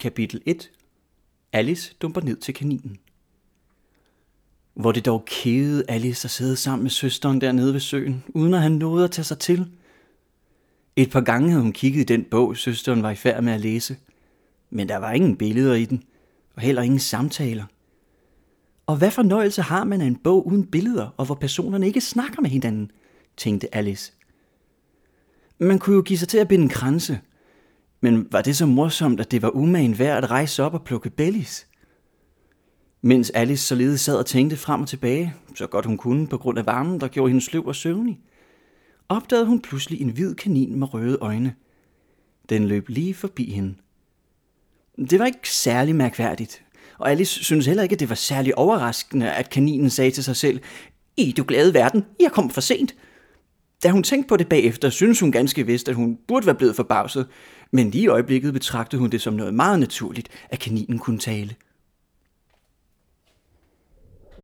Kapitel 1. Alice dumper ned til kaninen. Hvor det dog kædede Alice at sidde sammen med søsteren dernede ved søen, uden at have noget at tage sig til. Et par gange havde hun kigget i den bog, søsteren var i færd med at læse, men der var ingen billeder i den, og heller ingen samtaler. Og hvad fornøjelse har man af en bog uden billeder, og hvor personerne ikke snakker med hinanden, tænkte Alice. Man kunne jo give sig til at binde en kranse, men var det så morsomt, at det var umagen værd at rejse op og plukke bellis? Mens Alice således sad og tænkte frem og tilbage, så godt hun kunne på grund af varmen, der gjorde hende sløv og søvnig, opdagede hun pludselig en hvid kanin med røde øjne. Den løb lige forbi hende. Det var ikke særlig mærkværdigt, og Alice syntes heller ikke, at det var særlig overraskende, at kaninen sagde til sig selv, "I du glade verden, jeg kom for sent." Da hun tænkte på det bagefter, syntes hun ganske vist, at hun burde være blevet forbavset, men lige i øjeblikket betragtede hun det som noget meget naturligt, at kaninen kunne tale.